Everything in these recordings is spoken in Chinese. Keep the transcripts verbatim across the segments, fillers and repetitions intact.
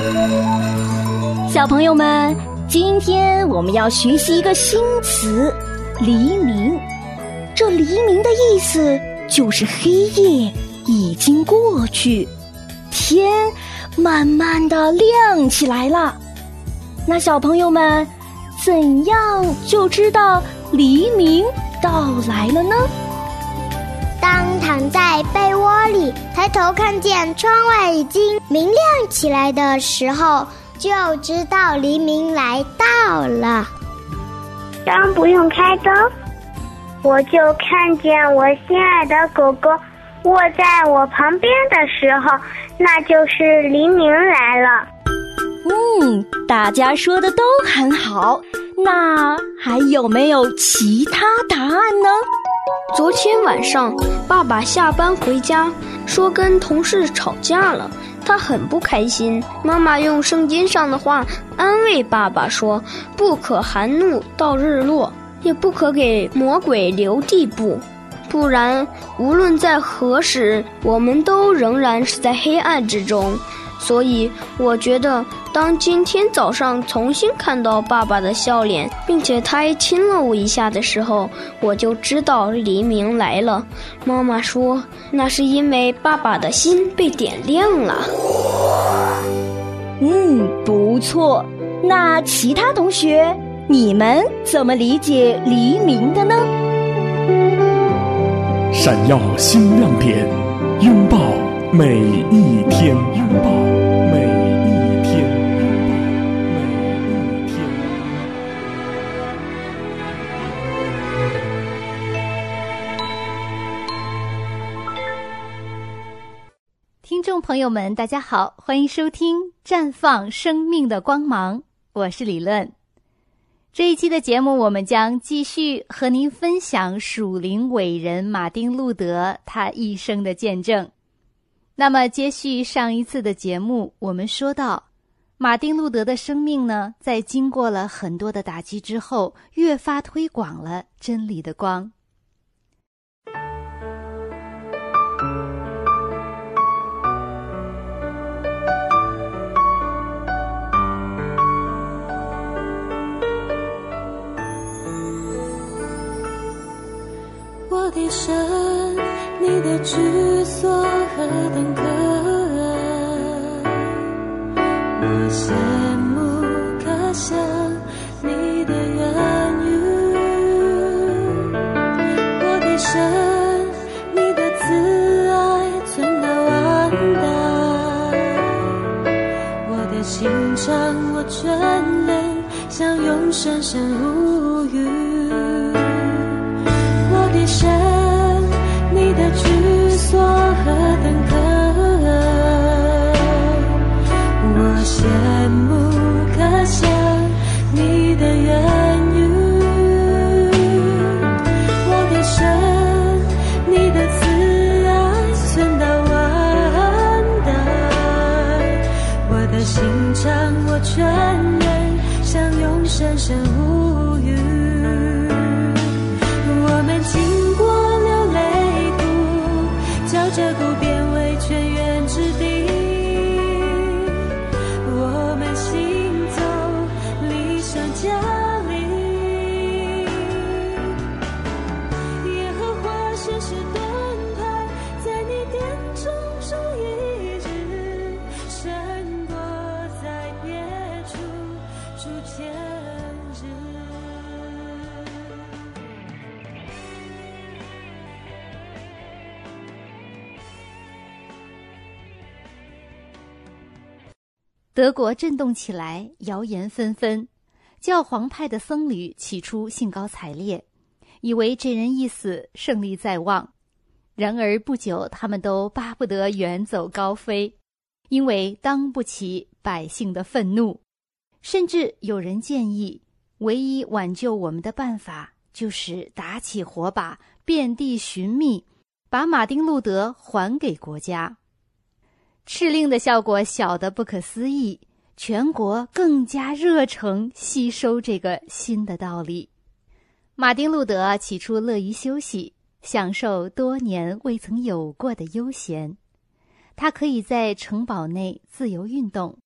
小朋友们，今天我们要学习一个新词——黎明。这黎明的意思就是黑夜已经过去，天慢慢地亮起来了。那小朋友们，怎样就知道黎明到来了呢？ 当躺在被窝里，抬头看见窗外已经明亮起来的时候，就知道黎明来到了。 当不用开灯，我就看见我心爱的狗狗卧在我旁边的时候，那就是黎明来了。 嗯，大家说的都很好，那还有没有其他答案呢？ 昨天晚上，爸爸下班回家，说跟同事吵架了，他很不开心。妈妈用圣经上的话安慰爸爸说：不可含怒到日落，也不可给魔鬼留地步，不然无论在何时，我们都仍然是在黑暗之中。所以我觉得，当今天早上重新看到爸爸的笑脸，并且他还亲了我一下的时候，我就知道黎明来了。妈妈说，那是因为爸爸的心被点亮了。 嗯，不错。那其他同学，你们怎么理解黎明的呢？ 闪耀新亮点，拥抱每一天，拥抱每一天，拥抱每一天。 听众朋友们，大家好，欢迎收听《绽放生命的光芒》，我是李论。这一期的节目，我们将继续和您分享属灵伟人马丁路德他一生的见证。那么接续上一次的节目，我们说到马丁路德的生命呢，在经过了很多的打击之后，越发推广了真理的光。 我的神，你的居所何等可爱，我羡慕可想你的言语。我的神，你的慈爱存到万代，我的心肠我眷恋，像永生神无语。我的神，你的居所何等可爱，我羡慕可想你的言语。我的神，你的慈爱存到万代，我的心肠我眷恋，像永生神无语。我们经过流泪谷，叫这谷变为泉源之地。我们行走离山家里，耶和华显示盾牌，在你殿中守一日，胜过在别处数千日。 德国震动起来，谣言纷纷。教皇派的僧侣起初兴高采烈，以为这人一死，胜利在望。然而不久，他们都巴不得远走高飞，因为当不起百姓的愤怒。甚至有人建议，唯一挽救我们的办法，就是打起火把，遍地寻觅，把马丁路德还给国家。敕令的效果小得不可思议，全国更加热诚吸收这个新的道理。马丁路德起初乐于休息，享受多年未曾有过的悠闲。他可以在城堡内自由运动，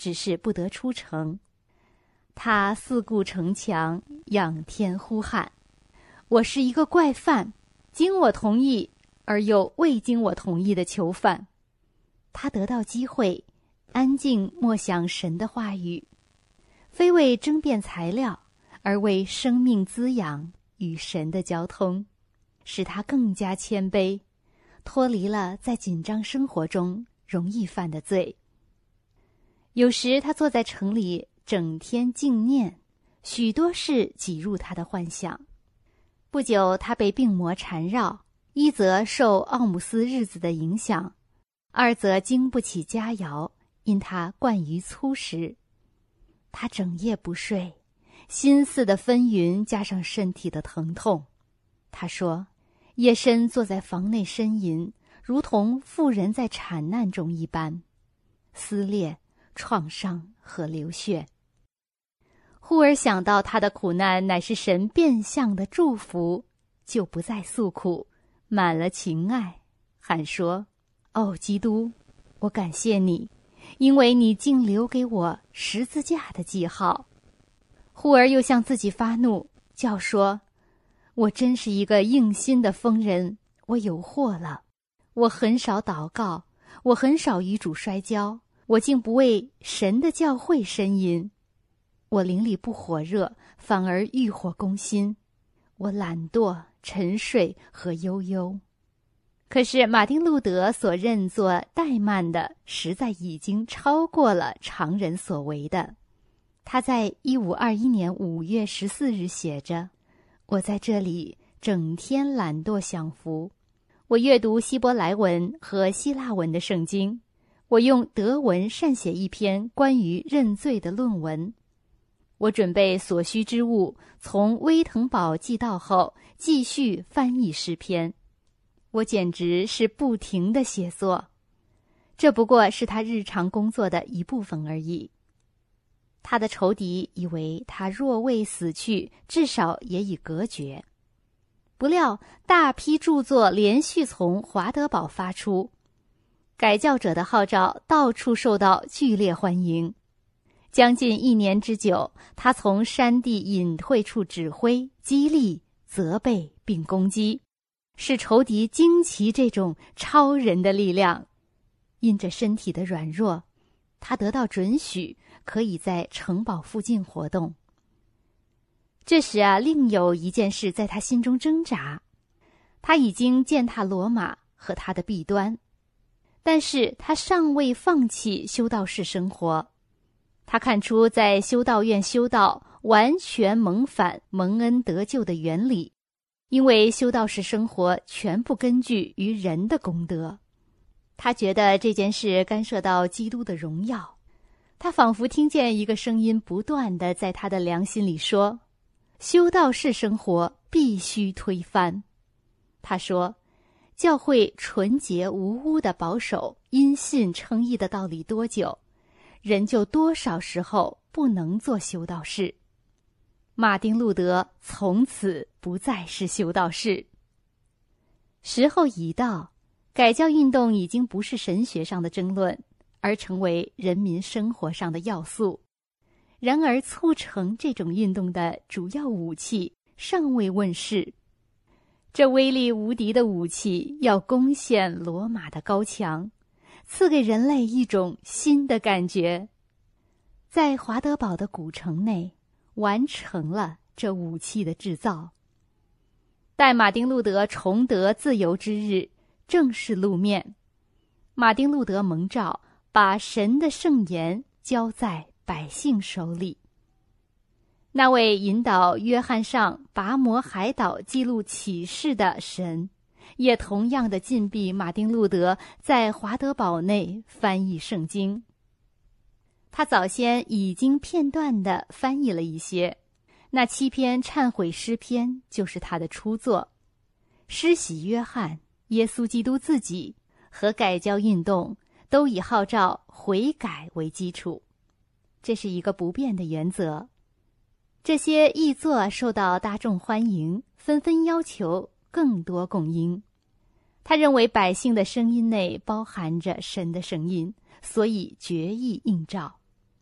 只是不得出城。他四顾城墙，仰天呼喊：我是一个怪犯，经我同意而又未经我同意的囚犯。他得到机会，安静默想神的话语，非为争辩材料，而为生命滋养与神的交通，使他更加谦卑，脱离了在紧张生活中容易犯的罪。有时他坐在城里整天静念，许多事挤入他的幻想。不久他被病魔缠绕，一则受奥姆斯日子的影响，二则经不起佳肴，因他惯于粗食。他整夜不睡，心似的纷纭，加上身体的疼痛。他说，夜深坐在房内呻吟，如同妇人在产难中一般，撕裂、创伤和流血。忽而想到他的苦难乃是神变相的祝福，就不再诉苦，满了情爱，喊说：哦，基督，我感谢你，因为你竟留给我十字架的记号。忽而又向自己发怒，叫说：我真是一个硬心的疯人，我有祸了。我很少祷告，我很少与主摔跤，我竟不为神的教会呻吟。我灵里不火热，反而欲火攻心。我懒惰、沉睡和悠悠。可是马丁路德所认作怠慢的，实在已经超过了常人所为的。他在一五二一年五月十四日写着：我在这里整天懒惰享福。我阅读希伯来文和希腊文的圣经，我用德文善写一篇关于认罪的论文。我准备所需之物，从威腾堡寄到后，继续翻译诗篇。我简直是不停地写作，这不过是他日常工作的一部分而已。他的仇敌以为他若未死去，至少也已隔绝。不料大批著作连续从华德堡发出，改教者的号召到处受到剧烈欢迎。将近一年之久，他从山地隐退处指挥、激励、责备并攻击，使仇敌惊奇这种超人的力量。因着身体的软弱，他得到准许，可以在城堡附近活动。这时啊，另有一件事在他心中挣扎。他已经践踏罗马和他的弊端，但是他尚未放弃修道士生活。他看出在修道院修道完全蒙反蒙恩得救的原理，因为修道士生活全部根据于人的功德。他觉得这件事干涉到基督的荣耀。他仿佛听见一个声音不断地在他的良心里说：修道士生活必须推翻。他说，教会纯洁无污的保守因信称义的道理多久，人就多少时候不能做修道士。马丁路德从此不再是修道士。时候已到，改教运动已经不是神学上的争论，而成为人民生活上的要素。然而促成这种运动的主要武器尚未问世。这威力无敌的武器要攻陷罗马的高墙，赐给人类一种新的感觉。在华德堡的古城内完成了这武器的制造。待马丁路德重得自由之日，正式露面。马丁路德蒙召，把神的圣言交在百姓手里。那位引导约翰上拔摩海岛记录启示的神，也同样的禁闭马丁路德在华德堡内翻译圣经。他早先已经片段地翻译了一些，那七篇忏悔诗篇就是他的初作。施洗约翰、耶稣基督自己和改教运动都以号召悔改为基础，这是一个不变的原则。这些译作受到大众欢迎，纷纷要求更多供应。他认为百姓的声音内包含着神的声音，所以决意应召。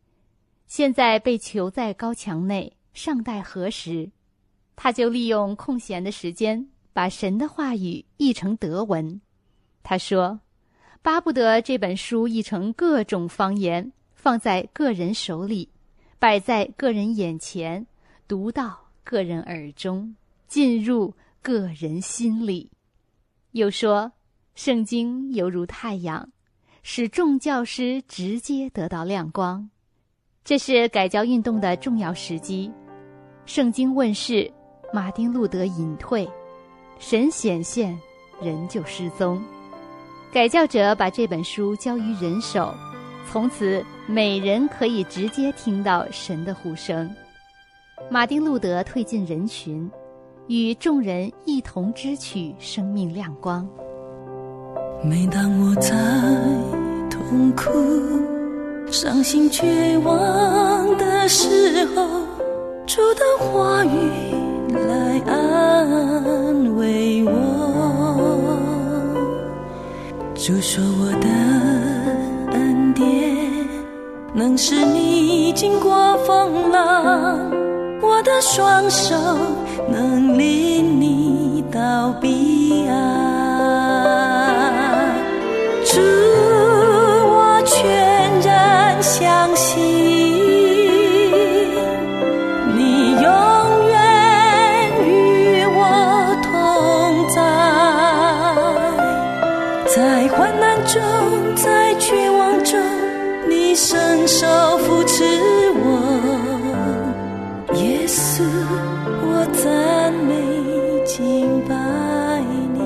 现在被囚在高墙内，尚待何时？他就利用空闲的时间，把神的话语译成德文。他说，巴不得这本书译成各种方言，放在个人手里，摆在个人眼前，读到个人耳中，进入个人心里。又说，圣经犹如太阳，使众教师直接得到亮光。这是改教运动的重要时机。圣经问世，马丁路德隐退，神显现，人就失踪。改教者把这本书交于人手，从此每人可以直接听到神的呼声。马丁路德退进人群，与众人一同支取生命亮光。 每当我在痛苦、伤心、绝望的时候，主的话语来安慰我，主说我的恩典能使你经过风浪，我的双手能领你到彼岸。主，我全然相信你永远与我同在，在患难中，在绝望中，你伸手扶持我，耶稣，我赞美敬拜你。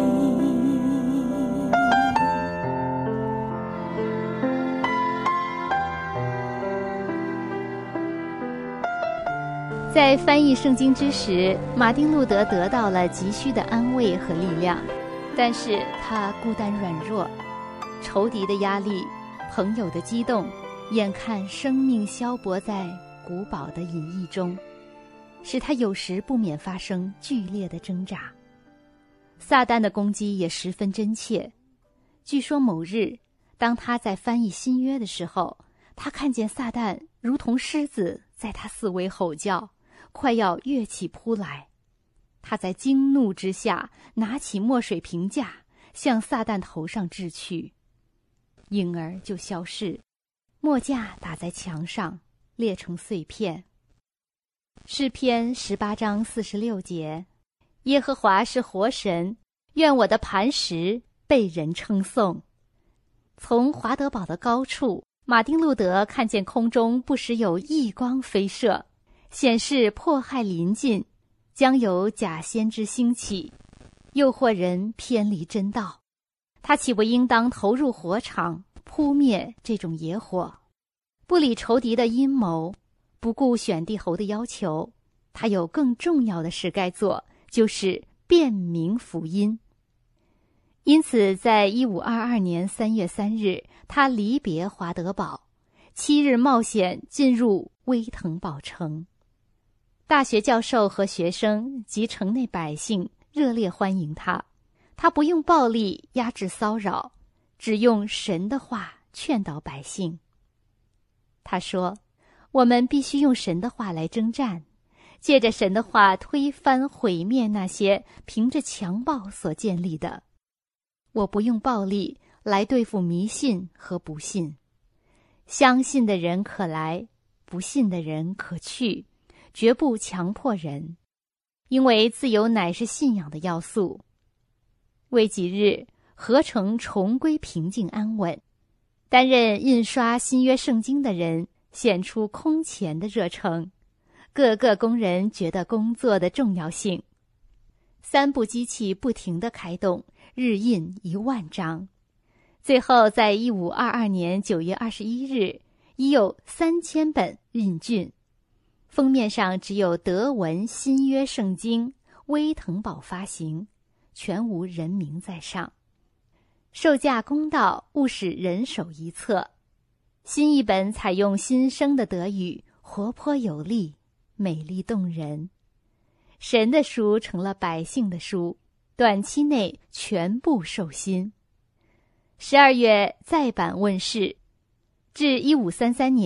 在翻译圣经之时，马丁路德得到了急需的安慰和力量，但是他孤单软弱，仇敌的压力，朋友的激动，眼看生命消薄在古堡的隐逸中，使他有时不免发生剧烈的挣扎。撒旦的攻击也十分真切。据说某日，当他在翻译新约的时候，他看见撒旦如同狮子在他四围吼叫，快要跃起扑来。他在惊怒之下拿起墨水瓶架，向撒旦头上掷去，影儿就消逝，墨架打在墙上，裂成碎片。诗篇十八章四十六节，耶和华是活神，愿我的磐石被人称颂。从华德堡的高处，马丁路德看见空中不时有异光飞射，显示迫害临近，将有假先知兴起，诱惑人偏离真道。他岂不应当投入火场，扑灭这种野火？不理仇敌的阴谋，不顾选帝侯的要求，他有更重要的事该做，就是辨明福音。因此在一五二二年三月三日，他离别华德堡，七日冒险进入威腾堡城。大学教授和学生及城内百姓热烈欢迎他，他不用暴力压制骚扰，只用神的话劝导百姓。他说，我们必须用神的话来征战，借着神的话推翻毁灭那些凭着强暴所建立的。我不用暴力来对付迷信和不信，相信的人可来，不信的人可去，绝不强迫人，因为自由乃是信仰的要素。未几日，合成重归平静安稳。担任印刷新约圣经的人显出空前的热诚，各个工人觉得工作的重要性。三部机器不停地开动，日印一万张。最后在一五二二年九月二十一日，已有三千本印竣。封面上只有德文新约圣经，威腾堡发行，全无人名在上。售价公道，务使人手一册。新译本采用新生的德语，活泼有力，美丽动人。神的书成了百姓的书，短期内全部受新。十二月再版问世，至一五三三年，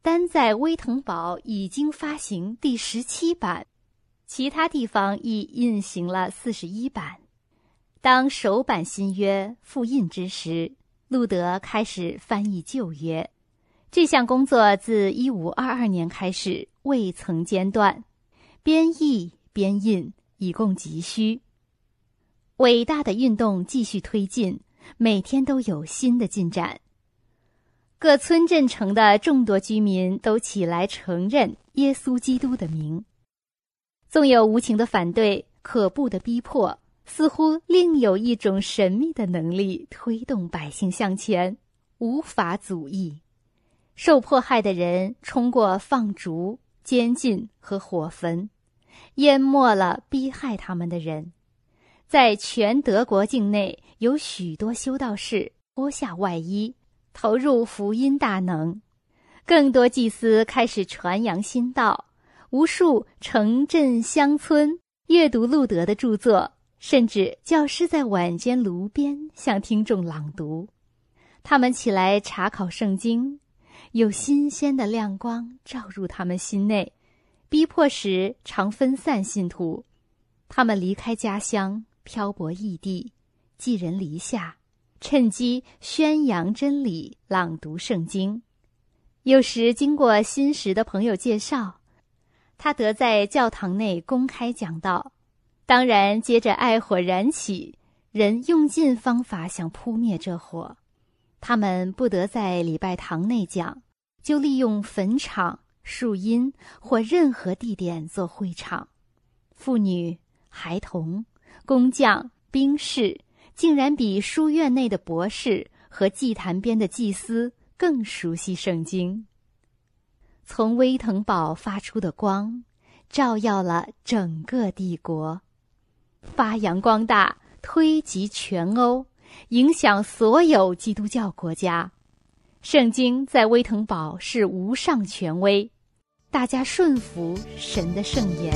单在威腾堡已经发行第十七版，其他地方已印行了四十一版。当首版新约复印之时，路德开始翻译旧约。这项工作自一五二二年开始，未曾间断，编译编印以供急需。伟大的运动继续推进，每天都有新的进展。各村镇城的众多居民都起来承认耶稣基督的名。纵有无情的反对，可怖的逼迫，似乎另有一种神秘的能力推动百姓向前，无法阻抑。受迫害的人冲过放逐、监禁和火焚，淹没了逼害他们的人。在全德国境内，有许多修道士脱下外衣，投入福音大能。更多祭司开始传扬新道，无数城镇乡村阅读路德的著作，甚至教师在晚间炉边向听众朗读。他们起来查考圣经，有新鲜的亮光照入他们心内。逼迫时常分散信徒，他们离开家乡，漂泊异地，寄人篱下，趁机宣扬真理，朗读圣经。有时经过新识的朋友介绍，他得在教堂内公开讲道。当然接着爱火燃起，人用尽方法想扑灭这火。他们不得在礼拜堂内讲，就利用坟场、树荫或任何地点做会场。妇女、孩童、工匠、兵士竟然比书院内的博士和祭坛边的祭司更熟悉圣经。从威腾堡发出的光照耀了整个帝国，发扬光大，推及全欧，影响所有基督教国家。圣经在威腾堡是无上权威，大家顺服神的圣言。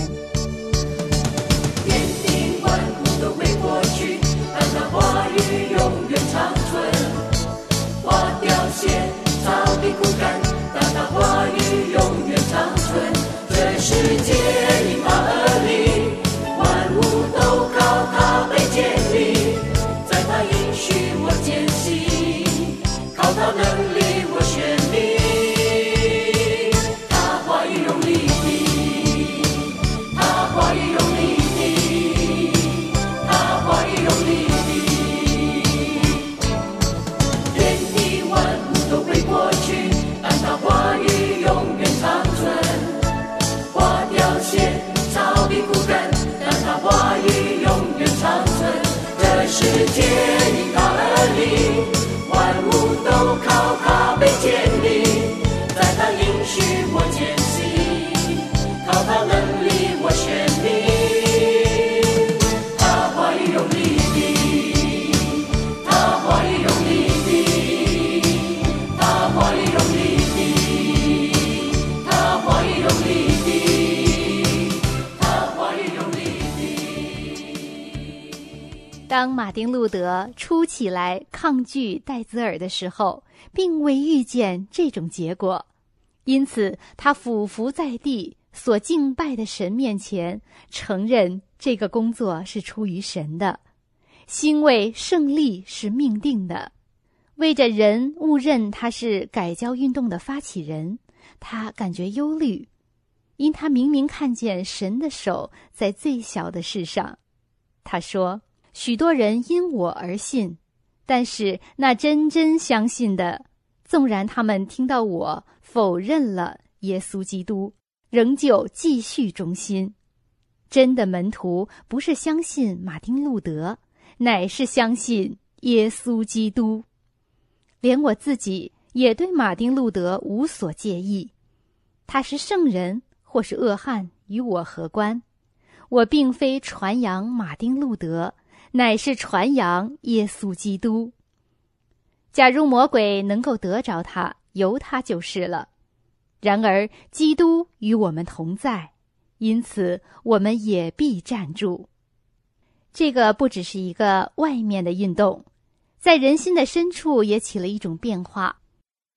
天地万物都会过去，但那话语永远长存。花凋谢，草必枯干，但那话语永远长存。这世界因他而立，万物都靠他被建立。在他应许我坚信，靠他能力我宣明。他话语有力的，他话语有力的，他话语有力的。天地万物都会过去，但他话语永远长存。花凋谢，草必枯干，但他话语永远长存。这世界因他而立，万物都靠他被建立。在他应许我坚信，靠他能力我宣明。他话语有力的，他话语有力的，他话语有力的，他话语有力的，他话语有力的。 当马丁路德初起来抗拒戴兹尔的时候，并未预见这种结果，因此他俯伏在地所敬拜的神面前，承认这个工作是出于神的，欣慰胜利是命定的。为着人误认他是改教运动的发起人，他感觉忧虑，因他明明看见神的手在最小的事上。他说，许多人因我而信，但是那真真相信的，纵然他们听到我否认了耶稣基督，仍旧继续忠心。真的门徒不是相信马丁路德，乃是相信耶稣基督。连我自己也对马丁路德无所介意，他是圣人或是恶汉与我何关？我并非传扬马丁路德，乃是传扬耶稣基督。假如魔鬼能够得着他，由他就是了。然而基督与我们同在，因此我们也必站住。这个不只是一个外面的运动，在人心的深处也起了一种变化。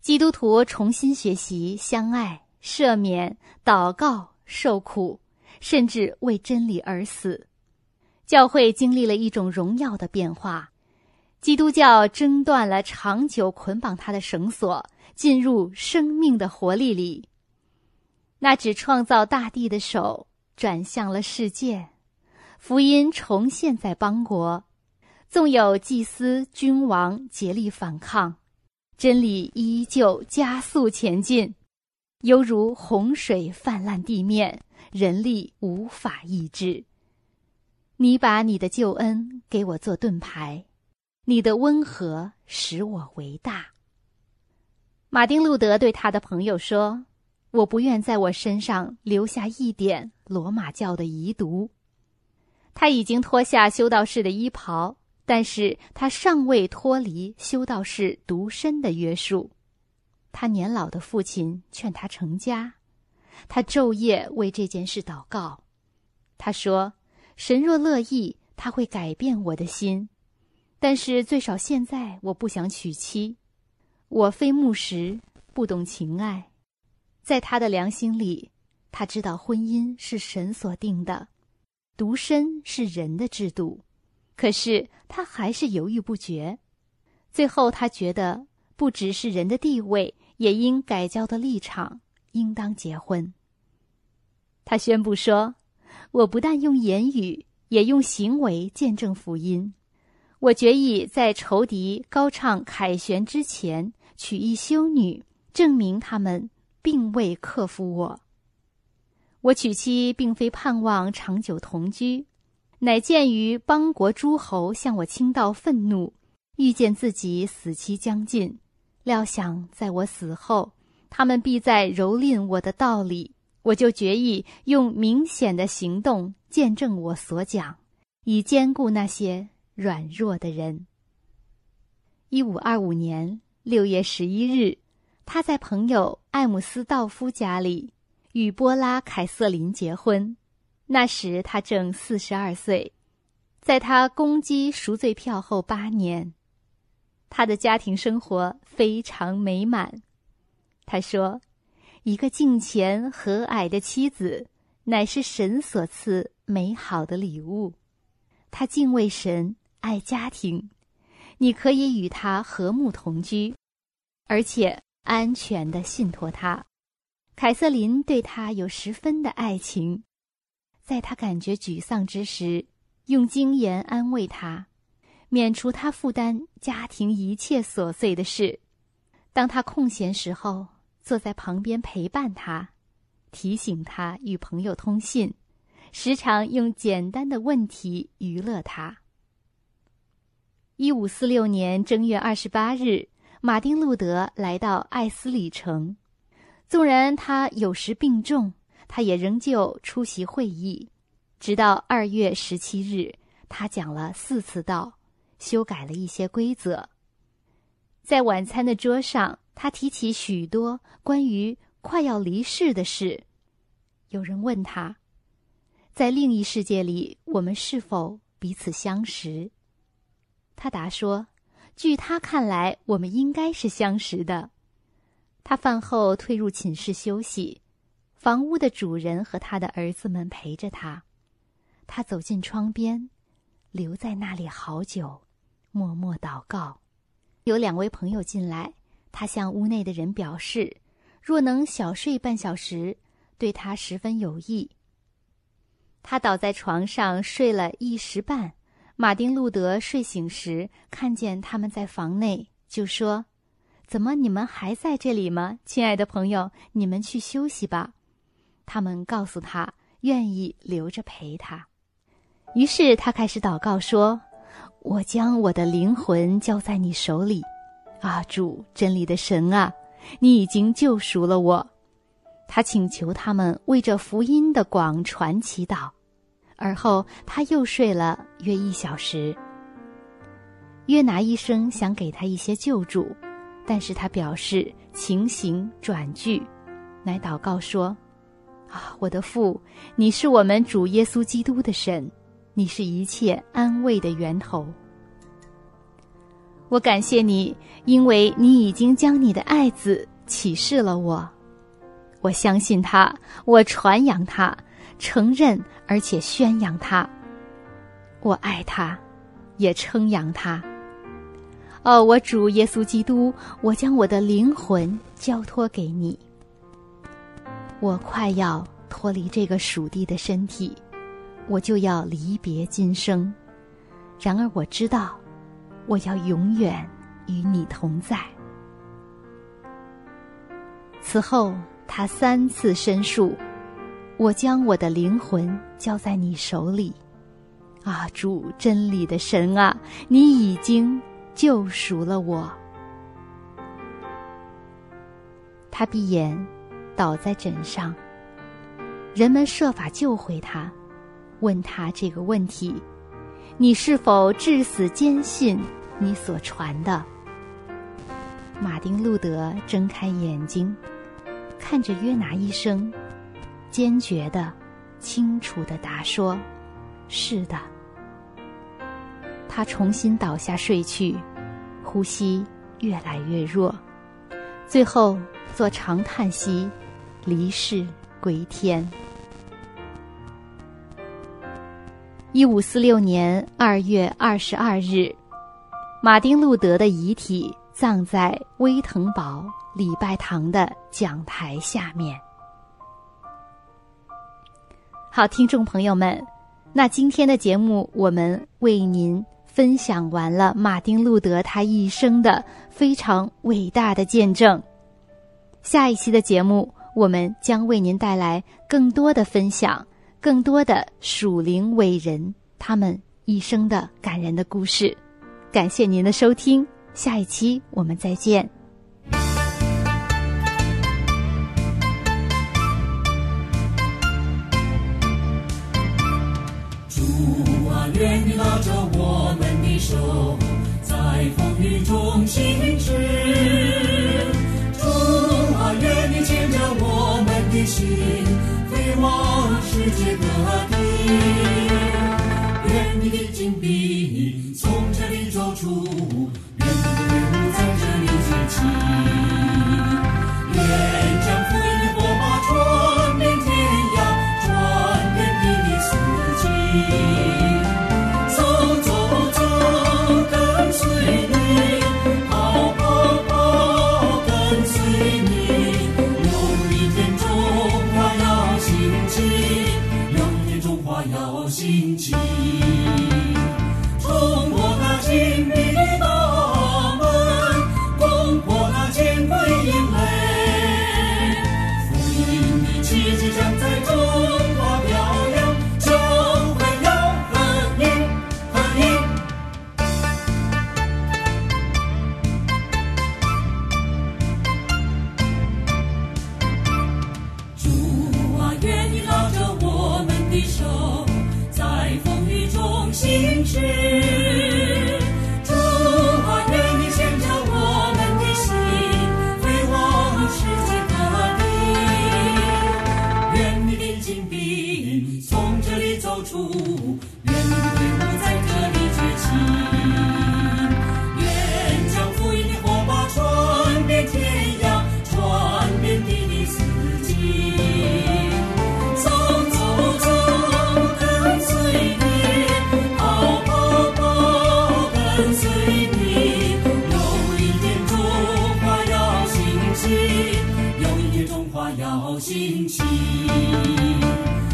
基督徒重新学习相爱、赦免、祷告、受苦，甚至为真理而死。教会经历了一种荣耀的变化，基督教挣断了长久捆绑它的绳索，进入生命的活力里。那只创造大地的手转向了世界，福音重现在邦国，纵有祭司、君王竭力反抗，真理依旧加速前进，犹如洪水泛滥地面，人力无法抑制。你把你的救恩给我做盾牌，你的温和使我为大。马丁路德对他的朋友说，我不愿在我身上留下一点罗马教的遗毒。他已经脱下修道士的衣袍，但是他尚未脱离修道士独身的约束。他年老的父亲劝他成家，他昼夜为这件事祷告。他说，神若乐意，他会改变我的心，但是最少现在我不想娶妻。我非牧师，不懂情爱。在他的良心里，他知道婚姻是神所定的，独身是人的制度，可是他还是犹豫不决。最后他觉得不只是人的地位，也因改教的立场应当结婚。他宣布说，我不但用言语，也用行为见证福音。我决意在仇敌高唱凯旋之前，娶一修女，证明他们并未克服我。我娶妻并非盼望长久同居，乃鉴于邦国诸侯向我倾倒愤怒，预见自己死期将近，料想在我死后，他们必在蹂躏我的道理，我就决意用明显的行动见证我所讲，以坚固那些软弱的人。一五二五年六月十一日，他在朋友艾姆斯道夫家里与波拉凯瑟琳结婚，那时他正四十二岁。在他攻击赎罪票后八年，他的家庭生活非常美满。他说，一个敬虔和蔼的妻子乃是神所赐美好的礼物。他敬畏神，爱家庭，你可以与他和睦同居，而且安全地信托他。凯瑟琳对他有十分的爱情，在他感觉沮丧之时，用经言安慰他，免除他负担家庭一切琐碎的事。当他空闲时候，坐在旁边陪伴他，提醒他与朋友通信，时常用简单的问题娱乐他。一五四六年正月二十八日，马丁路德来到艾斯里城。纵然他有时病重，他也仍旧出席会议。直到二月十七日，他讲了四次道，修改了一些规则。在晚餐的桌上，他提起许多关于快要离世的事。有人问他，在另一世界里，我们是否彼此相识？他答说，据他看来，我们应该是相识的。他饭后退入寝室休息，房屋的主人和他的儿子们陪着他。他走进窗边，留在那里好久，默默祷告。有两位朋友进来，他向屋内的人表示，若能小睡半小时，对他十分有益。他倒在床上睡了一时半，马丁路德睡醒时看见他们在房内，就说，怎么你们还在这里吗？亲爱的朋友，你们去休息吧。他们告诉他，愿意留着陪他。于是他开始祷告说，我将我的灵魂交在你手里。啊，主，真理的神啊，你已经救赎了我。他请求他们为这福音的广传祈祷。而后他又睡了约一小时。约拿医生想给他一些救助，但是他表示情形转剧，乃祷告说，啊，我的父，你是我们主耶稣基督的神，你是一切安慰的源头。 我感谢你，因为你已经将你的爱子启示了我。我相信他，我传扬他，承认而且宣扬他。我爱他，也称扬他。哦，我主耶稣基督，我将我的灵魂交托给你。我快要脱离这个属地的身体，我就要离别今生。然而我知道，我要永远与你同在。此后他三次申诉，我将我的灵魂交在你手里。啊，主真理的神啊，你已经救赎了我。他闭眼倒在枕上，人们设法救回他，问他这个问题：你是否至死坚信你所传的？马丁路德睁开眼睛，看着约拿医生，坚决的、清楚的答说：是的。他重新倒下睡去，呼吸越来越弱，最后做长叹息，离世归天。一五四六年二月二十二日，马丁路德的遗体葬在威腾堡礼拜堂的讲台下面。好，听众朋友们，那今天的节目我们为您分享完了马丁路德他一生的非常伟大的见证。下一期的节目，我们将为您带来更多的分享，更多的属灵伟人他们一生的感人的故事。感谢您的收听，下一期我们再见。 主啊，愿你拉着我们的手，在风雨中行驶。主啊，愿你牵着我们的心，飞往世界各地。愿你的金币从这里走出，愿你的队伍在这里结起。愿将福音的火把传遍天涯，传遍地理四季。走走走，跟随你，跑跑跑，跟随你。有一天中华要兴起，有一天中华要兴起。冲破那金碧的大门，攻破那奸诡营垒，福音的旗帜将在中华飘扬，就会要很硬很硬。主啊，愿你拉着我们的手，在风雨中行驶。主啊，愿你牵着我们的心，飞往世界各地。愿你的金币从这里走出，愿你的队伍在这里崛起。愿将福音的火把传遍天涯，传遍地理四季。走走走，跟随你，跑跑跑，跟随你。有一天中华要兴起，有一天中华要兴起。